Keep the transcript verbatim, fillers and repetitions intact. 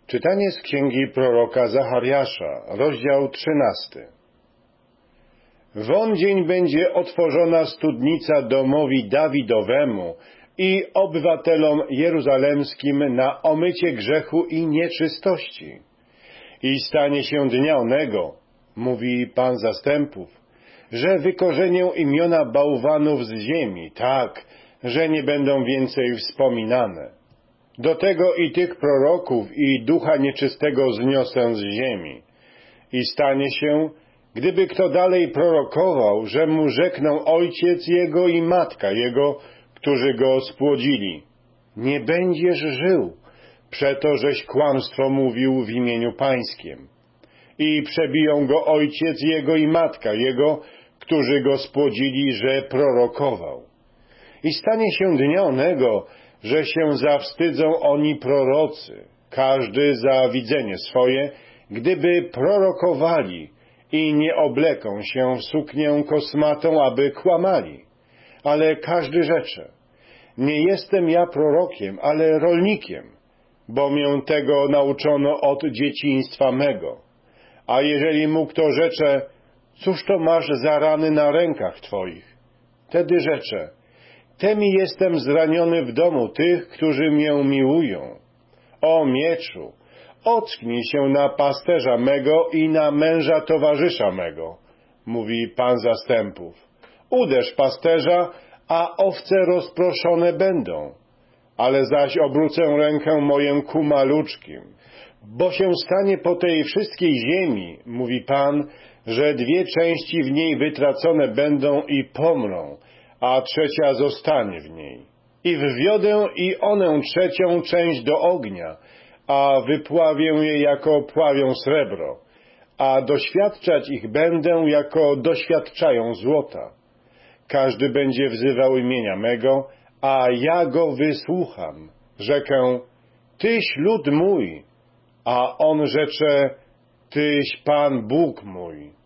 Czytanie z księgi proroka Zachariasza, rozdział trzynasty. W on dzień będzie otworzona studnica domowi Dawidowemu i obywatelom jeruzalemskim na omycie grzechu i nieczystości. I stanie się dnia onego, mówi Pan zastępów, że wykorzenię imiona bałwanów z ziemi, tak, że nie będą więcej wspominane. Do tego i tych proroków i ducha nieczystego zniosę z ziemi. I stanie się, gdyby kto dalej prorokował, że mu rzekną ojciec jego i matka jego, którzy go spłodzili. Nie będziesz żył, przeto żeś kłamstwo mówił w imieniu Pańskiem. I przebiją go ojciec jego i matka jego, którzy go spłodzili, że prorokował. I stanie się dnia onego, że się zawstydzą oni prorocy, każdy za widzenie swoje, gdyby prorokowali i nie obleką się w suknię kosmatą, aby kłamali. Ale każdy rzecze, nie jestem ja prorokiem, ale rolnikiem, bo mię tego nauczono od dzieciństwa mego. A jeżeli mu kto rzecze, cóż to masz za rany na rękach twoich? Wtedy rzecze, temi jestem zraniony w domu tych, którzy mię miłują. O mieczu, ocknij się na pasterza mego i na męża towarzysza mego, mówi Pan zastępów. Uderz pasterza, a owce rozproszone będą. Ale zaś obrócę rękę moją ku maluczkim. Bo się stanie po tej wszystkiej ziemi, mówi Pan, że dwie części w niej wytracone będą i pomrą, a trzecia zostanie w niej. I wwiodę i onę trzecią część do ognia, a wypławię je jako pławią srebro, a doświadczać ich będę, jako doświadczają złota. Każdy będzie wzywał imienia mego, a ja go wysłucham. Rzekę, Tyś lud mój, a on rzecze, Tyś Pan Bóg mój.